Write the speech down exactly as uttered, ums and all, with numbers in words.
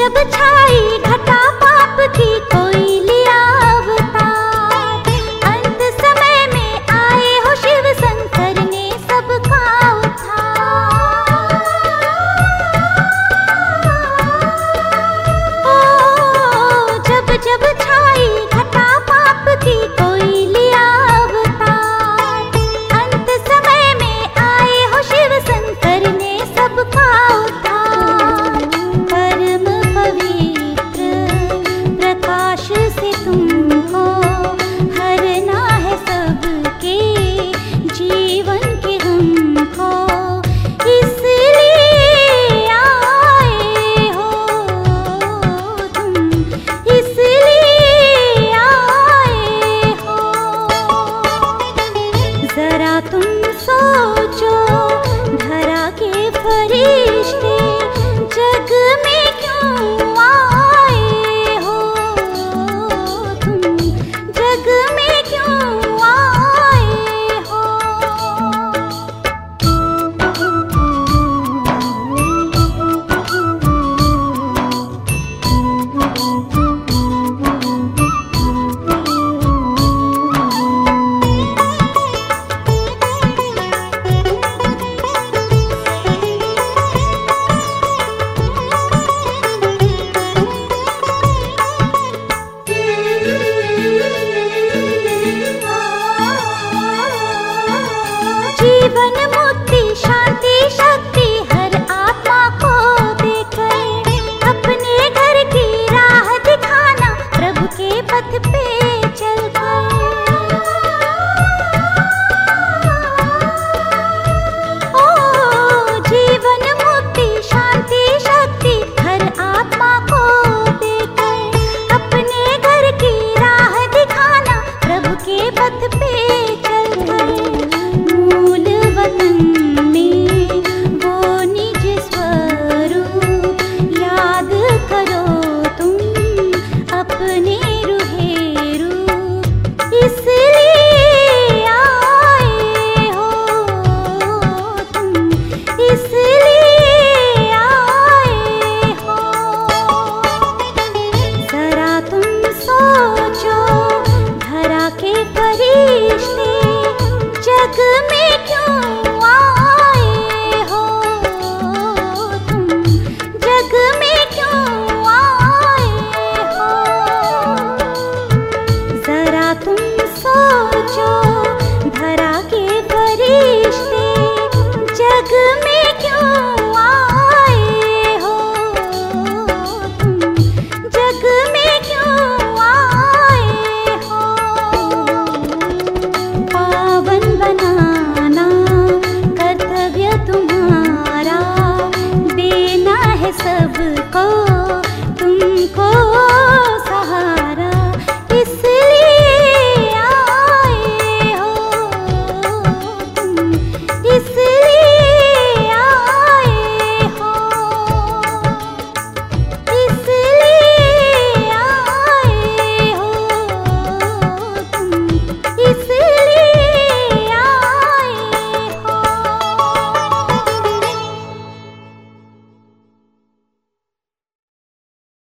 जब छाई घटा पाप की कोई लिया अवतार, अंत समय में आए हो शिव शंकर ने सबका उद्धार। ओ जब जब छाई घटा पाप की कोई लिया अवतार, अंत समय में आए हो शिव शंकर ने सबका उद्धार। परम पवित्र प्रकाश से तुमको हरना है सबके जीवन के गम को, इसलिए आए हो तुम, इसलिए आए हो। जरा तुम सोचो धरा के फरिश्ते जग में क्यों आए हो तुम, जग में क्यों आए हो। जीवन